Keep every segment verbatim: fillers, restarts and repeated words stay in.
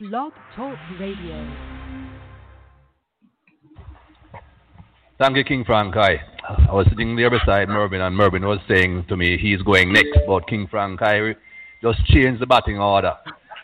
Blog Talk Radio. Thank you, King Frank. I, I was sitting there beside Mervyn, and Mervyn was saying to me he's going next, but King Frank I just changed the batting order,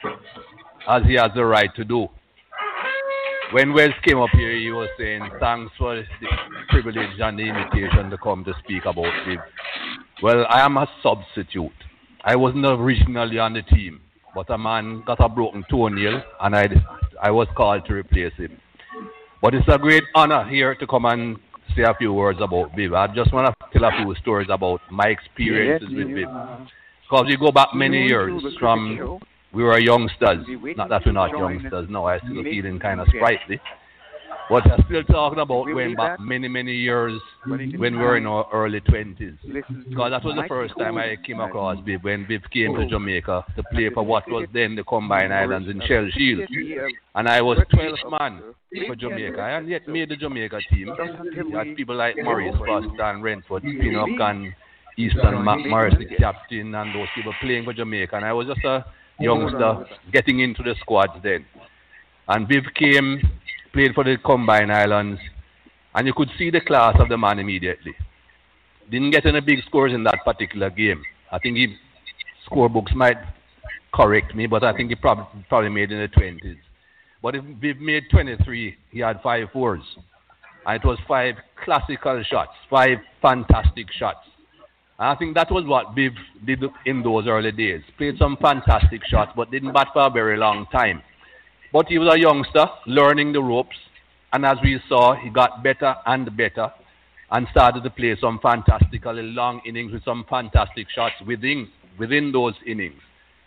as he has the right to do. When Wes came up here, he was saying, thanks for the privilege and the invitation to come to speak about Viv. Well, I am a substitute. I wasn't originally on the team, but a man got a broken toenail, and I, I was called to replace him. But it's a great honor here to come and say a few words about Viv. I just want to tell a few stories about my experiences with Viv. Because we go back many years from... We were youngsters, not that we're not youngsters now, I'm still feeling kind of sprightly. But I'm still talking about going back many, many years when we were in our early twenties. Because that was the first time I came across Viv, when Viv came to Jamaica to play for what was then the Combined Islands in Shell Shield. And I was twelfth man for Jamaica, and yet made the Jamaica team. You had people like Maurice Foster and Renford, Pinnock and Easton McMorris, the captain, and those people playing for Jamaica. And I was just a youngster getting into the squads then. And Viv came, played for the Combined Islands, and you could see the class of the man immediately. Didn't get any big scores in that particular game. I think he scorebooks might correct me, but I think he probably, probably made in the twenties. But if Viv made twenty-three, he had five fours. And it was five classical shots, five fantastic shots. And I think that was what Viv did in those early days. Played some fantastic shots, but didn't bat for a very long time. But he was a youngster, learning the ropes. And as we saw, he got better and better and started to play some fantastically long innings with some fantastic shots within, within those innings.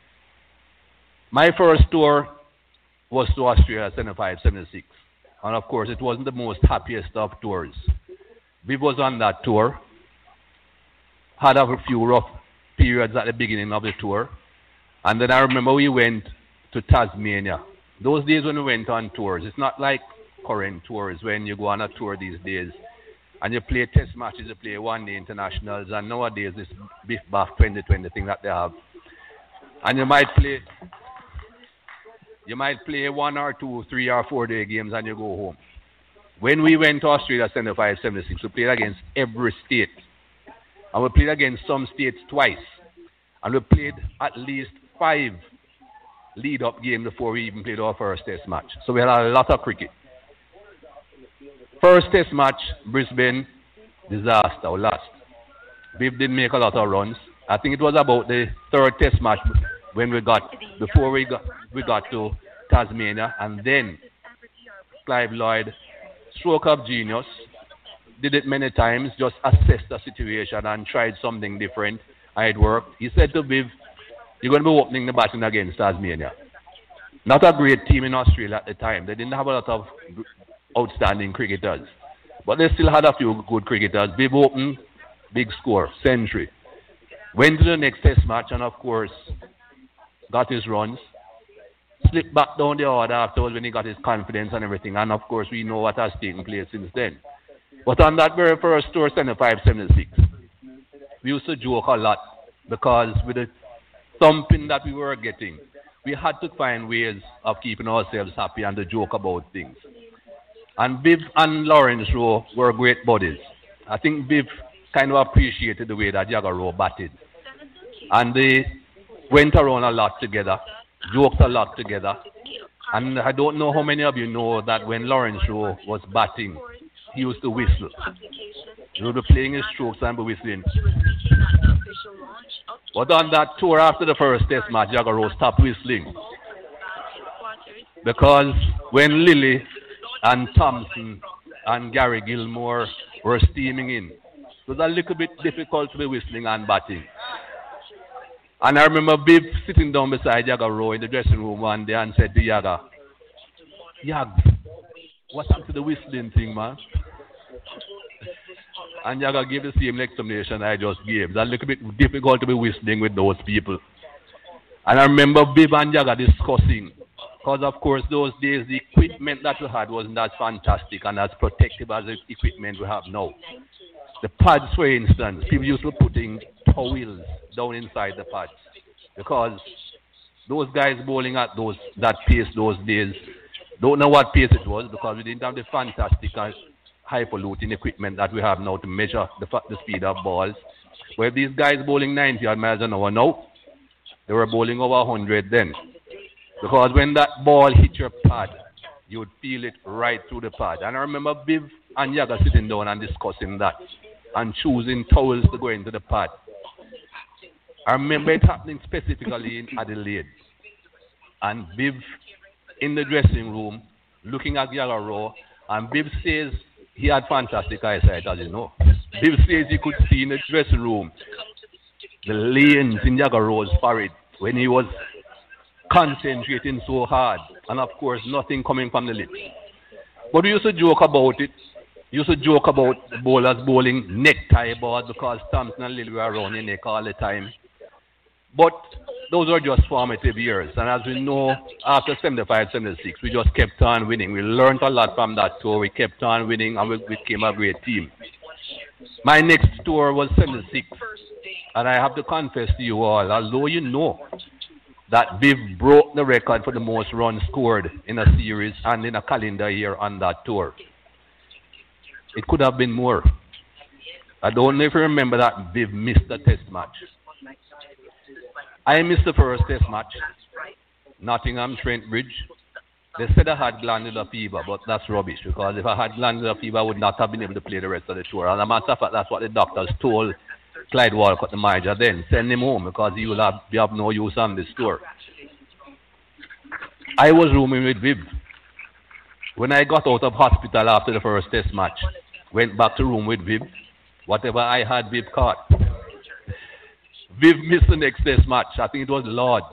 My first tour was to Australia, seventy-five seventy-six. And of course, it wasn't the most happiest of tours. Viv was on that tour. Had a few rough periods at the beginning of the tour. And then I remember we went to Tasmania. Those days when we went on tours, it's not like current tours when you go on a tour these days and you play test matches, you play one-day internationals, and nowadays this Biff Baff twenty twenty thing that they have. And you might play you might play one or two, three or four day games and you go home. When we went to Australia seventy-five seventy-six, we played against every state. And we played against some states twice. And we played at least five lead-up games before we even played our first test match. So we had a lot of cricket. First test match, Brisbane, disaster, we lost. Viv didn't make a lot of runs. I think it was about the third test match when we got, before we got, we got to Tasmania. And then Clive Lloyd, stroke of genius, did it many times, just assessed the situation and tried something different, and it worked. He said to Viv, you're going to be opening the batting against Tasmania. Not a great team in Australia at the time. They didn't have a lot of outstanding cricketers, but they still had a few good cricketers. Viv opened, big score, century. Went to the next test match and, of course, got his runs. Slipped back down the order afterwards when he got his confidence and everything, and, of course, we know what has taken place since then. But on that very first tour, seventy-five seventy-six, we used to joke a lot because with the thumping that we were getting, we had to find ways of keeping ourselves happy and to joke about things. And Viv and Lawrence Rowe were great buddies. I think Viv kind of appreciated the way that Jagger Rowe batted. And they went around a lot together, joked a lot together. And I don't know how many of you know that when Lawrence Rowe was batting, he used to whistle. He would be playing his strokes and be whistling. But on that tour after the first test match, Jagger Rowe stopped whistling. Because when Lilly and Thompson and Gary Gilmore were steaming in, it was a little bit difficult to be whistling and batting. And I remember Viv sitting down beside Jagger Rowe in the dressing room one day and said to Jagger, Jag, what's happened to the whistling thing, man? And Jagger gave the same explanation I just gave. It's a little bit difficult to be whistling with those people. And I remember Viv and Jagger discussing, because of course those days the equipment that we had wasn't as fantastic and as protective as the equipment we have now. The pads, for instance, people used to be putting towels down inside the pads because Those guys bowling at those that pace those days, don't know what pace it was because we didn't have the fantastic and hyperluting equipment that we have now to measure the, the speed of balls. But if these guys bowling ninety miles an hour now, they were bowling over one hundred then. Because when that ball hit your pad, you would feel it right through the pad. And I remember Viv and Yaga sitting down and discussing that and choosing towels to go into the pad. I remember it happening specifically in Adelaide. And Viv in the dressing room looking at Yaga Rowe, and Viv says he had fantastic eyesight, as you know. Viv says he could see in the dressing room the lanes in Yaga Rowe's forehead when he was concentrating so hard, and of course nothing coming from the lips. But we used to joke about it. We used to joke about the bowlers bowling necktie balls because Thompson and Lily were around your neck all the time. But those were just formative years, and as we know, after seventy-five seventy-six, we just kept on winning. We learned a lot from that tour. We kept on winning, and we became a great team. My next tour was seventy-six, and I have to confess to you all, although you know that Viv broke the record for the most runs scored in a series and in a calendar year on that tour. It could have been more. I don't know if you remember that Viv missed the test match. I missed the first test match, Nottingham Trent Bridge. They said I had glandular fever, but that's rubbish because if I had glandular fever, I would not have been able to play the rest of the tour. And as a matter of fact, that's what the doctors told Clyde Walcott, the manager, then. Send him home because he will have, be of no use on this tour. I was rooming with Viv. When I got out of hospital after the first test match, went back to room with Viv, whatever I had, Viv caught. Viv missed the next test match. I think it was Lords.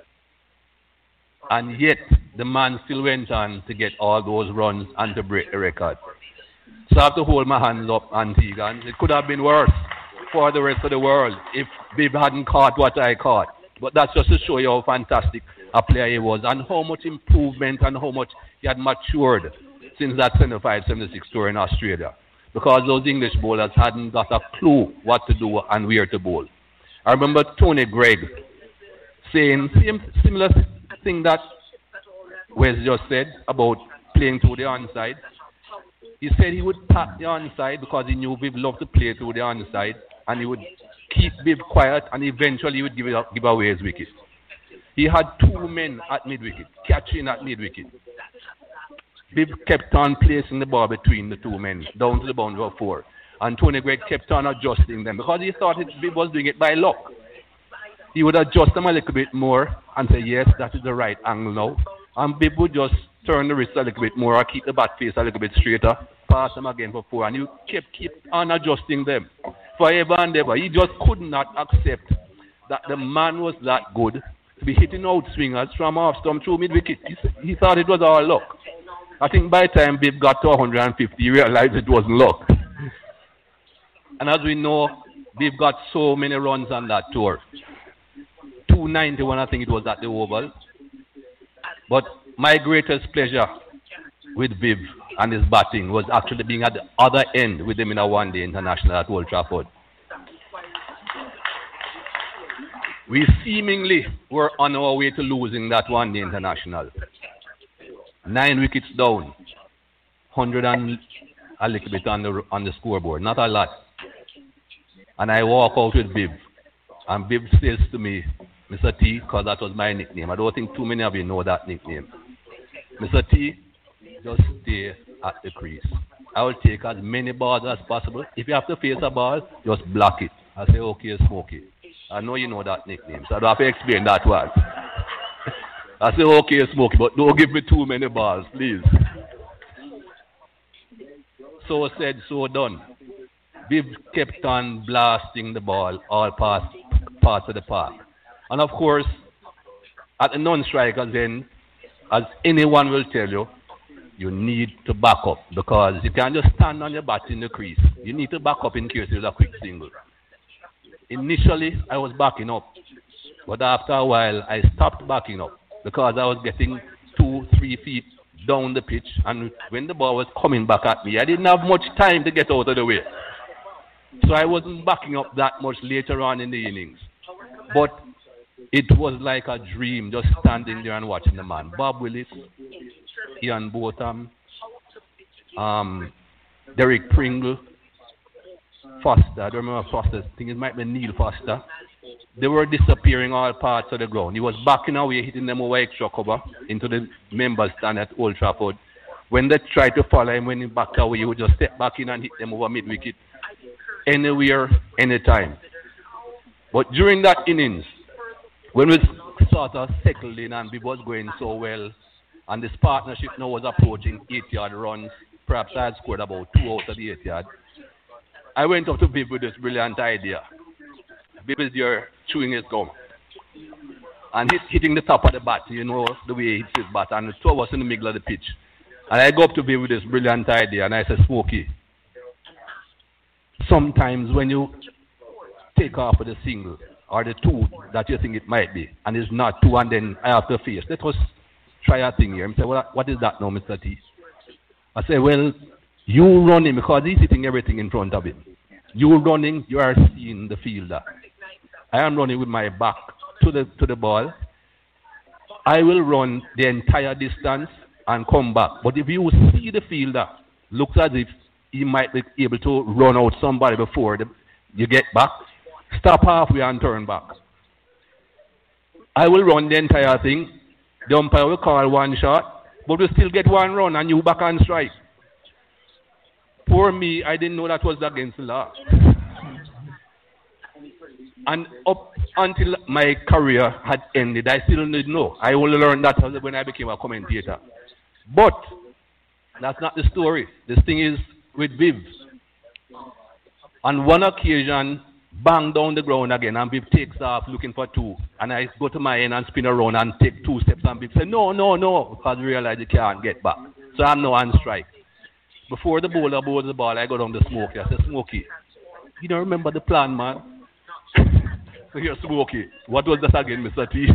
And yet, the man still went on to get all those runs and to break the record. So I have to hold my hands up, Antigua. It could have been worse for the rest of the world if Viv hadn't caught what I caught. But that's just to show you how fantastic a player he was and how much improvement and how much he had matured since that seventy-five seventy-six tour in Australia. Because those English bowlers hadn't got a clue what to do and where to bowl. I remember Tony Gregg saying same similar thing that Wes just said about playing through the onside. He said he would tap the onside because he knew Viv loved to play through the onside, and he would keep Viv quiet, and eventually he would give, it up, give away his wicket. He had two men at mid-wicket, catching at mid-wicket. Viv kept on placing the ball between the two men, down to the boundary of four. And Tony Gregg kept on adjusting them because he thought it, Viv was doing it by luck. He would adjust them a little bit more and say, yes, that is the right angle now. And Viv would just turn the wrist a little bit more or keep the bat face a little bit straighter, pass them again for four. And you kept keep on adjusting them forever and ever. He just could not accept that the man was that good to be hitting out swingers from off stump through mid-wicket. He, he thought it was all luck. I think by the time Viv got to one hundred fifty, he realized it wasn't luck. And as we know, Viv got so many runs on that tour. two ninety-one, I think it was at the Oval. But my greatest pleasure with Viv and his batting was actually being at the other end with him in a one-day international at Old Trafford. We seemingly were on our way to losing that one-day international. Nine wickets down, one hundred and a little bit on the, on the scoreboard, not a lot. And I walk out with Viv, and Viv says to me, Mister T, because that was my nickname. I don't think too many of you know that nickname. Mister T, just stay at the crease. I will take as many balls as possible. If you have to face a ball, just block it. I say, okay, Smokey. I know you know that nickname, so I don't have to explain that one. I say, okay, Smokey, but don't give me too many balls, please. So said, so done. Viv kept on blasting the ball all past parts of the park. And of course, at the non-strikers end, as anyone will tell you, you need to back up because you can't just stand on your bat in the crease. You need to back up in case there's a quick single. Initially, I was backing up, but after a while, I stopped backing up because I was getting two, three feet down the pitch, and when the ball was coming back at me, I didn't have much time to get out of the way. So I wasn't backing up that much later on in the innings. But It was like a dream, just standing there and watching the man. Bob Willis, Ian Botham, um, Derek Pringle, Foster. I don't remember Foster. I think it might be Neil Foster. They were disappearing all parts of the ground. He was backing away, hitting them over extra cover into the members stand at Old Trafford. When they tried to follow him, when he backed away, he would just step back in and hit them over mid-wicket. Anywhere, anytime. But during that innings, when we sort of settled in and we was going so well, and this partnership now was approaching eight-yard runs, perhaps I had scored about two out of the eight-yard, I went up to Viv with this brilliant idea. Viv is there chewing his gum and hit, hitting the top of the bat, you know, the way he hits his bat, and the two of us in the middle of the pitch. And I go up to Viv with this brilliant idea, and I said, Smokey, sometimes when you take off with a single, or the two that you think it might be, and it's not two, and then I have to face. Let us try a thing here. I say, well, what is that now, Mister T? I say, well, you running, because he's hitting everything in front of him. You running, you are seeing the fielder. I am running with my back to the to the ball. I will run the entire distance and come back. But if you see the fielder, looks as if he might be able to run out somebody before the, you get back, stop halfway and turn back. I will run the entire thing. The umpire will call one shot, but we'll still get one run and you back and strike. For me, I didn't know that was against the law. And up until my career had ended, I still didn't know. I only learned that when I became a commentator. But that's not the story. This thing is with Viv. On one occasion, bang down the ground again, and Viv takes off looking for two. And I go to my end and spin around and take two steps, and Viv said, no, no, no, because I realize he can't get back. So I'm now on strike. Before the bowler bowls the ball, I go down to Smokey. I said, Smokey, you don't remember the plan, man? So here's Smokey. What was that again, Mister T?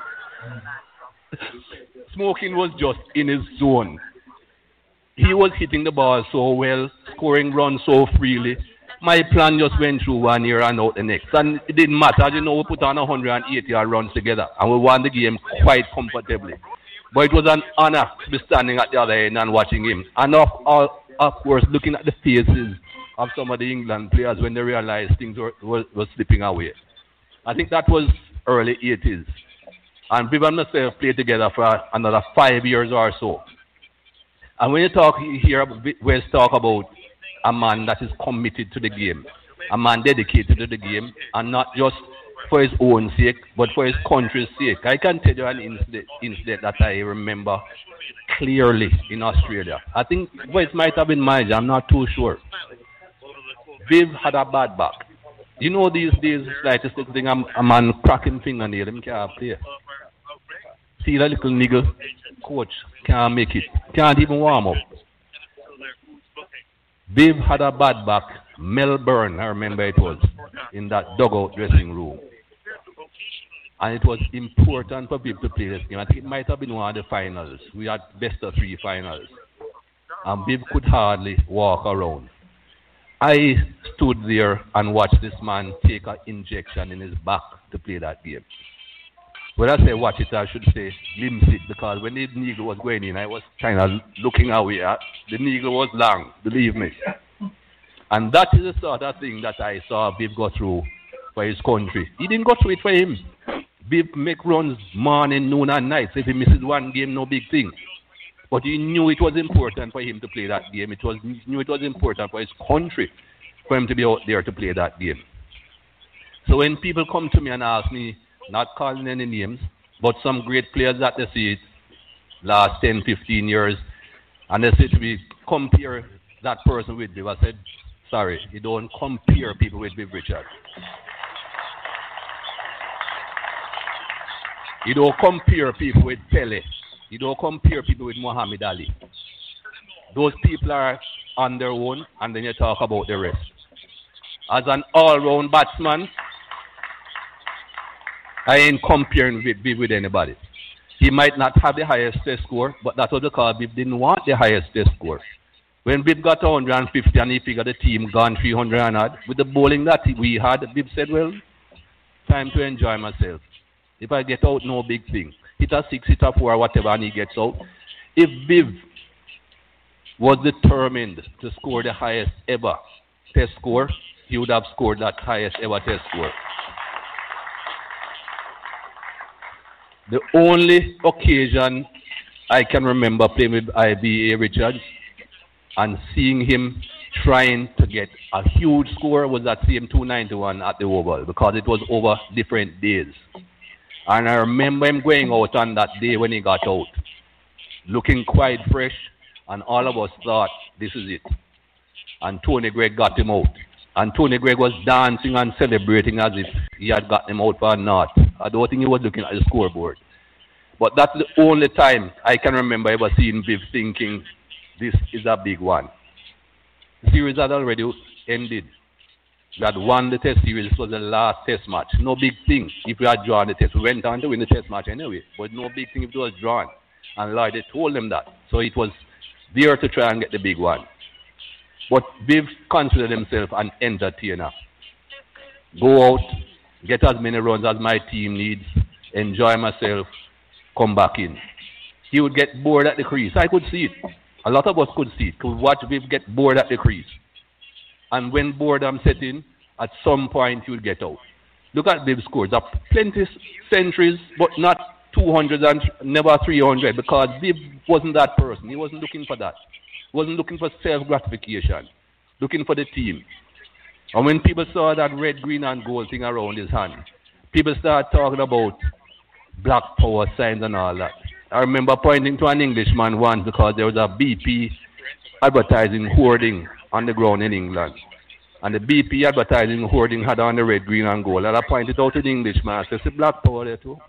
Smoking was just in his zone. He was hitting the ball so well, scoring runs so freely. My plan just went through one year and out the next. And it didn't matter. You know, we put on one hundred eighty runs together, and we won the game quite comfortably. But it was an honor to be standing at the other end and watching him. And of, of, of course, looking at the faces of some of the England players when they realized things were, were, were slipping away. I think that was early eighties. And Viv and myself played together for another five years or so. And when you talk here, we talk about a man that is committed to the game, a man dedicated to the game, and not just for his own sake, but for his country's sake. I can tell you an incident, incident that I remember clearly in Australia. I think well, it might have been mine, I'm not too sure. Viv had a bad back. You know these days, like this little thing, a, a man cracking fingernail, him can't play. See that little nigger, coach, can't make it, can't even warm up. Viv had a bad back, Melbourne, I remember it was, in that dugout dressing room. And it was important for Viv to play this game. I think it might have been one of the finals. We had best of three finals. And Viv could hardly walk around. I stood there and watched this man take an injection in his back to play that game. When I say watch it, I should say glimpse it, because when the needle was going in, I was kind of looking away. The needle was long, believe me. And that is the sort of thing that I saw Viv go through for his country. He didn't go through it for him. Viv make runs morning, noon, and night. So if he misses one game, no big thing. But he knew it was important for him to play that game. It was he knew it was important for his country for him to be out there to play that game. So when people come to me and ask me, not calling any names, but some great players that they see it last ten, fifteen years, and they say to me, compare that person with Viv. I said, sorry, you don't compare people with Viv Richards. You don't compare people with Pele. You don't compare people with Muhammad Ali. Those people are on their own, and then you talk about the rest. As an all-round batsman, I ain't comparing Viv with anybody. He might not have the highest test score, but that's what they call Viv didn't want the highest test score. When Viv got one hundred fifty and he figured the team gone three hundred and odd, with the bowling that we had, Viv said, well, time to enjoy myself. If I get out, no big thing. Hit a six, hit a four, whatever, and he gets out. If Viv was determined to score the highest ever test score, he would have scored that highest ever test score. The only occasion I can remember playing with I B A Richards and seeing him trying to get a huge score was that same two ninety-one at the Oval, because it was over different days. And I remember him going out on that day when he got out, looking quite fresh, and all of us thought, this is it. And Tony Gregg got him out. And Tony Gregg was dancing and celebrating as if he had gotten him out for a knot. I don't think he was looking at the scoreboard. But that's the only time I can remember ever seeing Viv thinking, this is a big one. The series had already ended. We had won the test series. This was the last test match. No big thing if we had drawn the test. We went on to win the test match anyway. But no big thing if it was drawn. And Lloyd told them that. So it was there to try and get the big one. But Viv considered himself an entertainer. Go out, get as many runs as my team needs, enjoy myself, come back in. He would get bored at the crease. I could see it. A lot of us could see it. Could watch Viv get bored at the crease. And when boredom set in, at some point he would get out. Look at Viv's scores. There are plenty centuries, but not two hundred and never three hundred, because Viv wasn't that person. He wasn't looking for that. He wasn't looking for self-gratification. Looking for the team. And when people saw that red, green, and gold thing around his hand, people started talking about black power signs and all that. I remember pointing to an Englishman once because there was a B P advertising hoarding on the ground in England. And the B P advertising hoarding had on the red, green, and gold. And I pointed out to the Englishman. I said, see black power there too?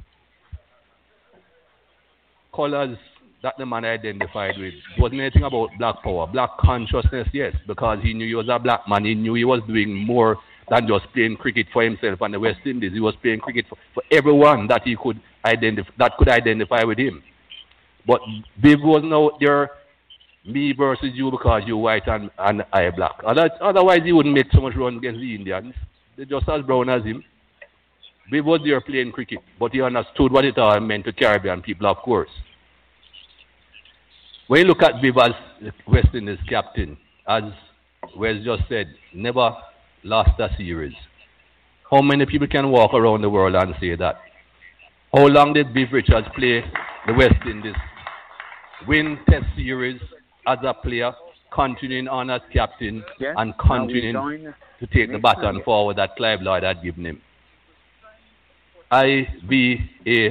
Colors that the man identified with. It wasn't anything about black power. Black consciousness, yes, because he knew he was a black man. He knew he was doing more than just playing cricket for himself and the West Indies. He was playing cricket for, for everyone that he could identify, that could identify with him. But Viv wasn't out there, me versus you because you're white and, and I black. Otherwise, he wouldn't make so much run against the Indians. They're just as brown as him. Viv was there playing cricket, but he understood what it all meant to Caribbean people, of course. When you look at Viv as West Indies captain, as Wes just said, never lost a series. How many people can walk around the world and say that? How long did Viv Richards play the West Indies? Win test series as a player, continuing on as captain, yes, and continuing to take the baton forward that Clive Lloyd had given him. I V A.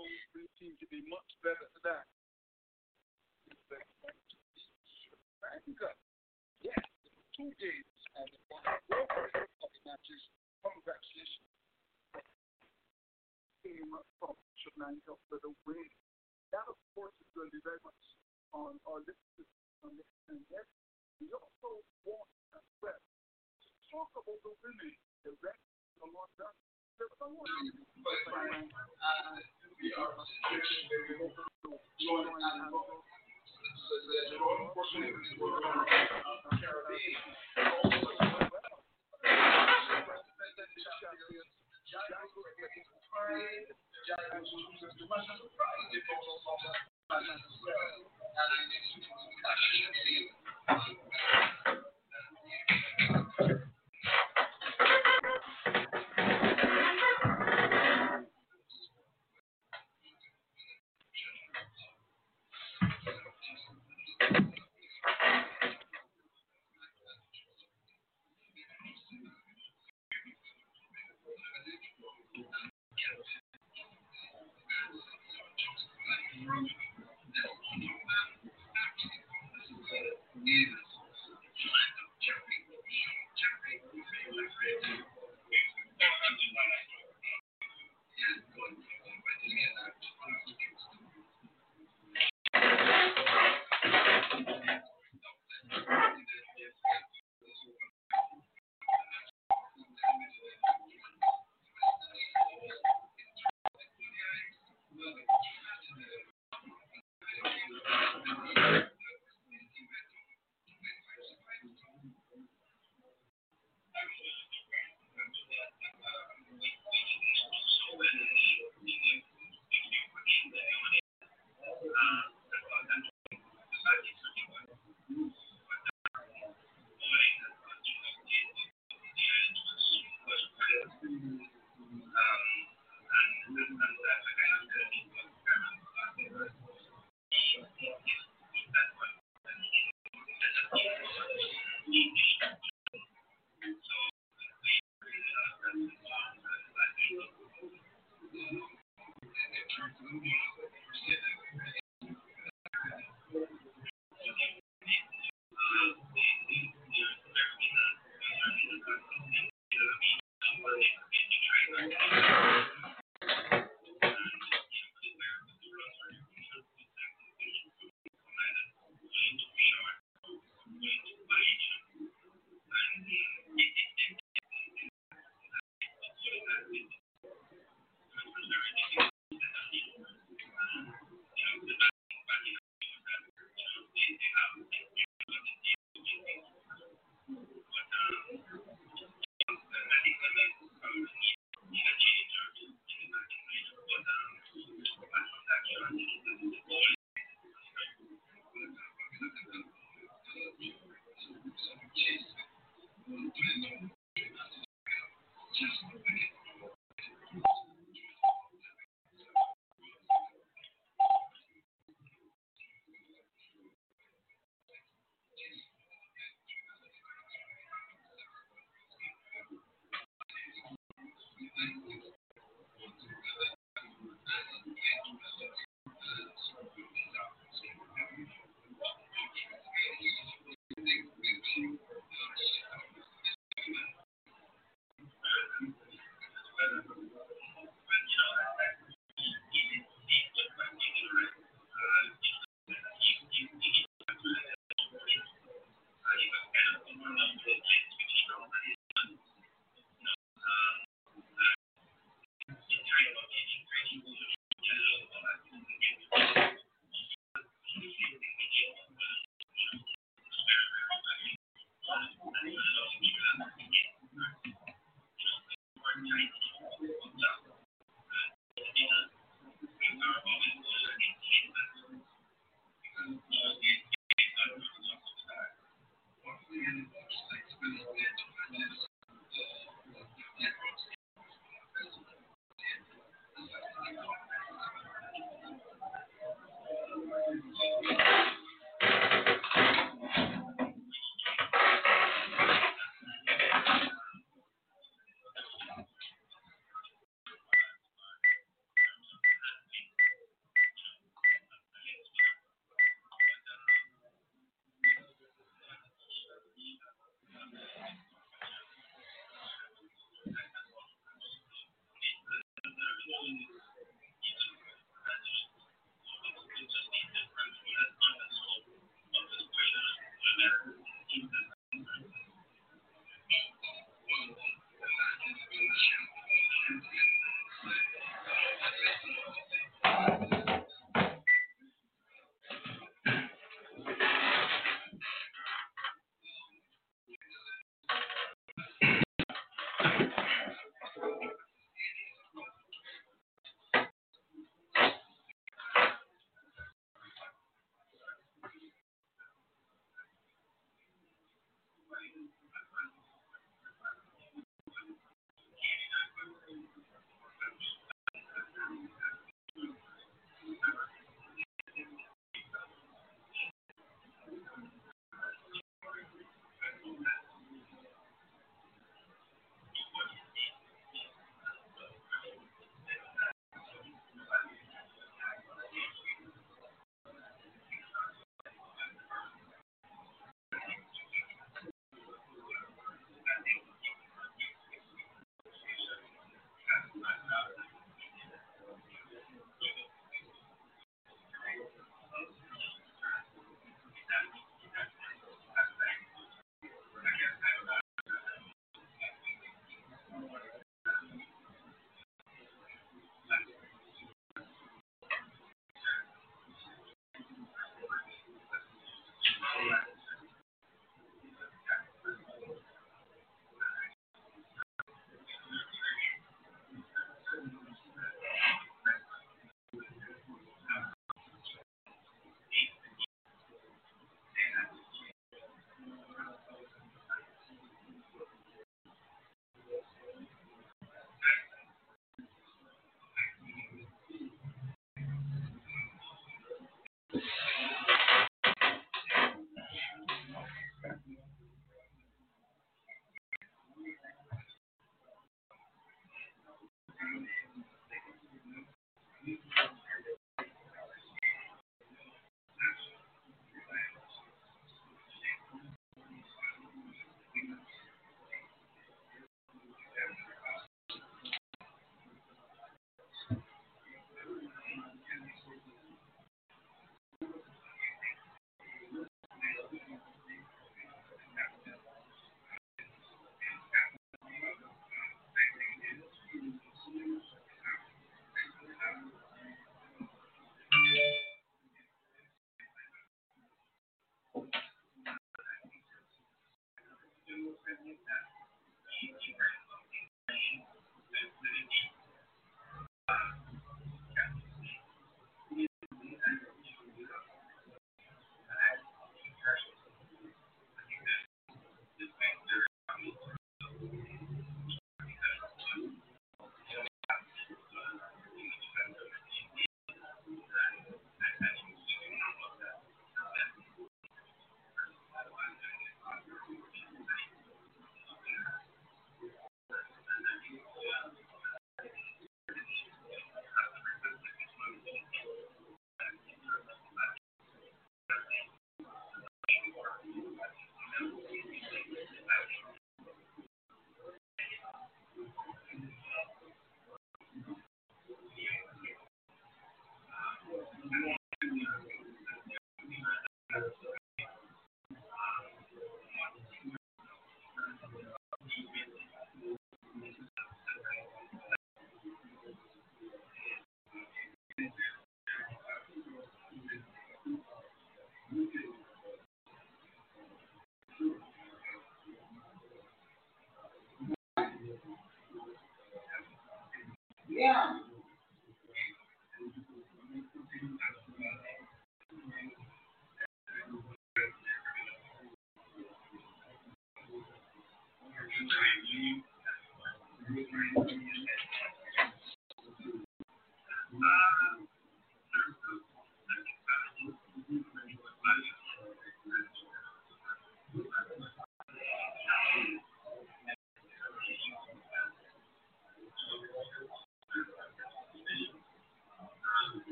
Two days and the matches. Congratulations. Came from Sri for the win. That, of course, is going to be very much on our list. And yes, we also want as well to talk about the women, the rest of the long done. There was a lot of we are in a situation where we hope to join and so there's a lot of opportunities for the Caribbean.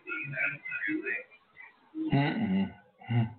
Mm-mm. Mm.